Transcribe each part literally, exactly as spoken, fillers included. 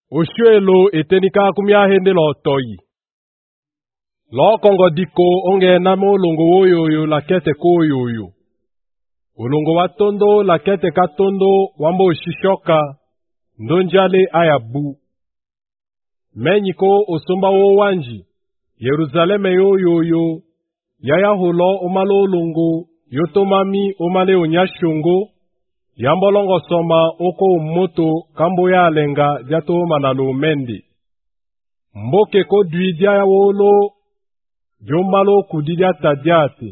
Oshuelo etenika kumia hende lo toyi. Lo kongo diko onge namo longo woyoyo la kete koyoyo. Ulongo watondo la kete katondo wambo shishoka ndonjale ayabu. Menyiko osomba wo wanji. Yerusaleme yoyoyo. Yaya holo omalo longo. Yotomami omale onyashongo. Yambolongo soma oko moto kambo ya lenga jato manalo mendi. Mboke ko duidia ya wolo jombalo kudidia tadiate.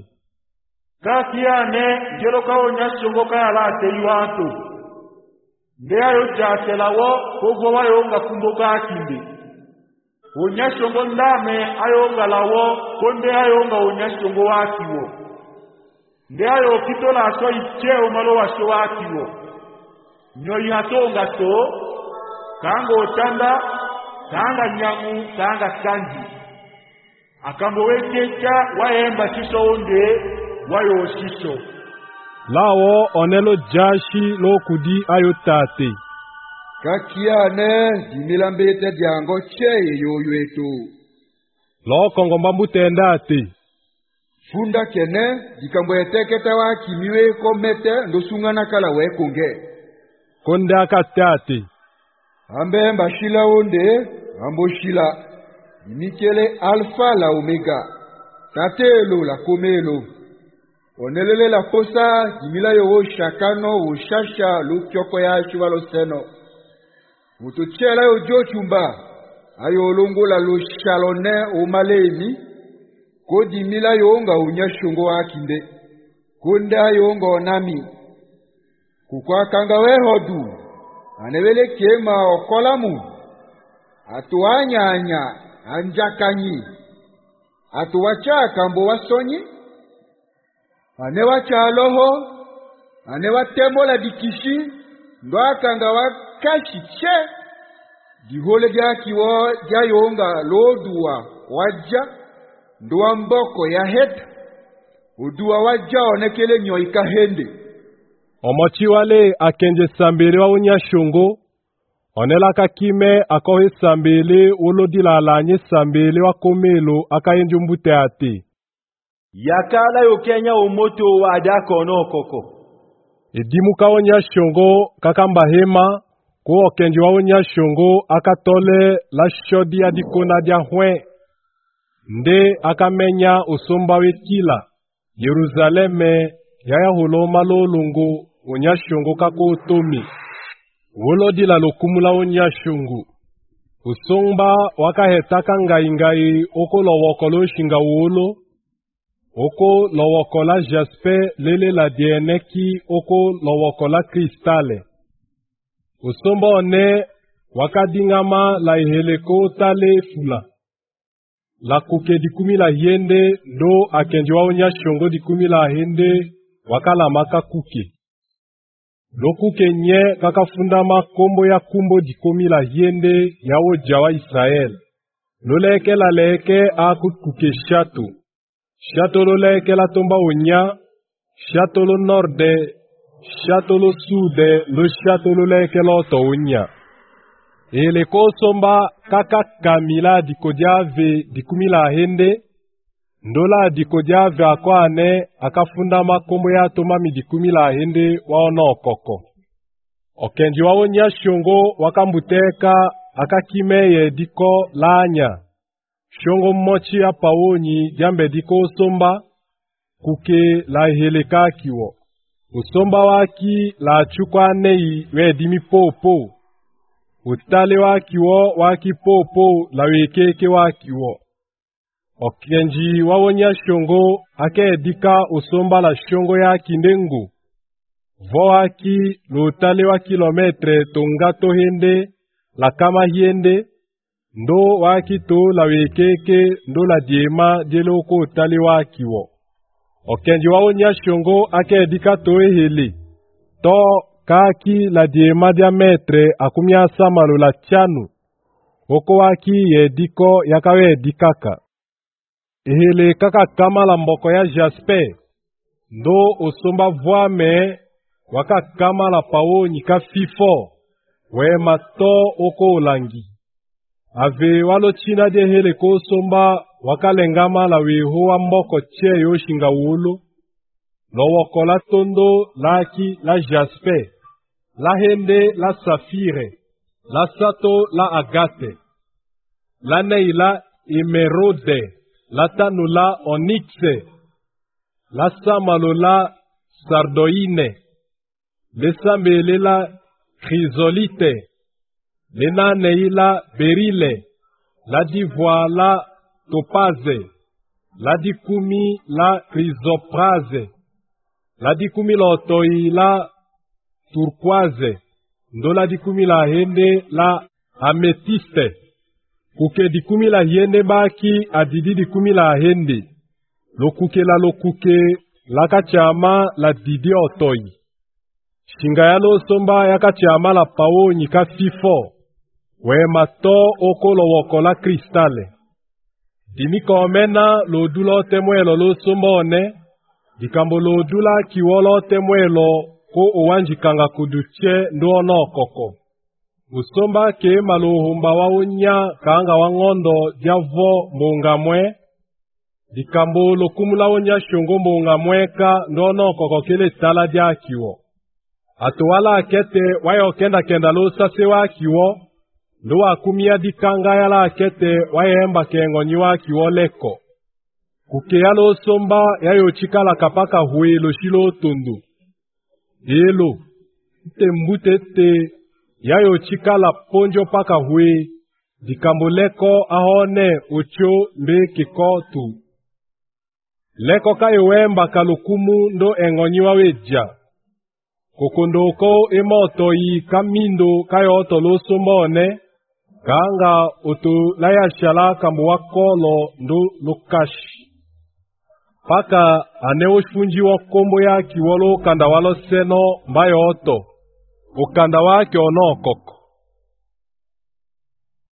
Kakiane jeroka onyashongo kaya late yuanto. Ndea yo jate lawo kogowa yonga kumboka akimbi. Onyashongo ndame ayonga lawo konde ayonga onyashongo wakiwo. Ndeayo kitola aso icheo malo washo wakiwo. Nyoyi hatonga to, kango otanda, kanga nyamu, kanga kanji. Akambo wekecha, waemba shisho onde, wayo shisho. Lao onelo jashi lo kudi ayotate. Kakiane, jimilambete diango cheye yoyueto. Lo kongomambu tendate. Funda kene, dikambo eteketa wa kimiwe komete ndosungana kala we konge. Konde akatate. Ambe mbashila onde, ambo shila. Mikele alfa la omega. Tatelo la komelo. Onelele la posa, jimila yo shakano, ushasha, lukyoko ya chuvalo seno. Mutuchela yo jochumba. Ayo longo la lo shalone omaleni. Kodi mila yonga unyashungo wakinde. Kunda yonga onami. Kukwa kanga wehodu. Anewele kema okolamu. Atuanya anya. Anjakanyi. Atuwacha kambo wasonyi. Anewacha aloho. Anewatemola dikishi. Ndwa kanga wakashi che. Dihole dia kiwa dia yonga lodua waja. Ndua mboko ya heta. Udua wajao nekele nyo ikahende. Omochi wale akenje sambele wa unyashungo. Onela kakime akohe sambele ulodila alanye sambele wa komelo akayenju mbute ate. Yakala yokenya umoto wa adako no koko. Edimuka unyashungo kakamba hema. Kuo kenji wa unyashungo akatole la shodi adikona dia hwen. Nde akamenya usomba wekila. Yerusaleme yaya hulo malo lungu onyashungu kako utomi. Wolo di la lokumula onyashungu. Usomba wakahetaka ngai ngai oko lowokolo shinga wolo. Oko lowokola jaspe lele la dieneki oko lowokola kristale. Usomba one wakadingama la iheleko tale fula. La kuke dikumi la hiende do akenjwa onyashongo dikumi la hende wakala maka kuke. Lo kuke nye kakafundama kombo ya kumbo dikumi la hiende yawo jawa Israel. Lo leke la leke akut kuke shato. Shato lo leke la tomba onya. Shato lo norde. Shato lo sude. Lo shato lo leke lo to onya. Ele kosomba kaka kamila dikojave dikumila hende. Ndola dikojave akwane akafunda makombo ya tomami dikumila hende waono koko. Okenji wao nyashongo wakambuteka akakimeye diko lanya. Shongo mochi apawonyi jambe diko somba kuke la heleka kiwo. Usomba waki la chukwa nei we dimi popo. Utale wakiwo waki popo la wekeke wakiwo. Okenji wawonya shongo ake dika usomba la shongo ya kindengu. Vo waki lutale wa kilometre tongato hende la kama hiende. Ndo waki to la wekeke ndo la diema jeloko utale wakiwo. Okenji wawonya shongo ake dika toe hele. To kaki la diema diametre akumia samalo la chanu. Oko waki ye diko yakawe dikaka. Ehele kaka kama la mboko ya jaspe. Ndo osomba voame waka kama la pawo nika fifo. wema to oko ulangi. Ave walo china de hele ko somba wakalengama la wehoa mboko che yoshinga wulu. Lowoko la tondo laki la jaspe, la hende la safire, la sato la agate, la neila emerode, la tanula onyxe, la samalo la sardoine, le sambele la chrysolite, le nanei la berile, la divoire la topaze, la dikumi la chrysoprase, la dikumi lotoi la turquoise, ndo la dikumi la hende la ametiste, kuke dikumi la hende baki adidi dikumi la hende, lo kuke la lo kuke la kachama la didi otoi. Shinga ya lo somba ya kachama la pao nika fifo, we mato oko lo woko la kristale. Dimiko omena lo dulo temwelo lo somba one, dikambo lo dula kiwolo temwelo ko owanjikanga kuduche ndo no koko. Usomba ke maluhumba wa unya kanga wangondo diavo mbungamwe, dikambo lo kumula unya shungo mbungamweka ndo no koko kele tala dia kiwo. Atuwala akete wayo kenda kenda lo sase wa kiwo, ndo wakumia dikanga yala akete wayemba kengonyiwa kiwo leko. Kuke yalo somba yayo chikala kapaka huwe lo shilo tundu. Elo, ite mbutete yayo chikala ponjo paka huwe, dikambo leko ahone ucho mbe kikotu. Leko kayo wemba kalukumu ndo engonyiwa weja. Kokondoko emoto yi kamindo kayo oto lo somba one, kanga oto layashala kambu wakolo ndo lukashi. Paka aneo shfunji wa kombo ya kiwolo kanda walo seno mbayo oto. Ukanda wake ono koko.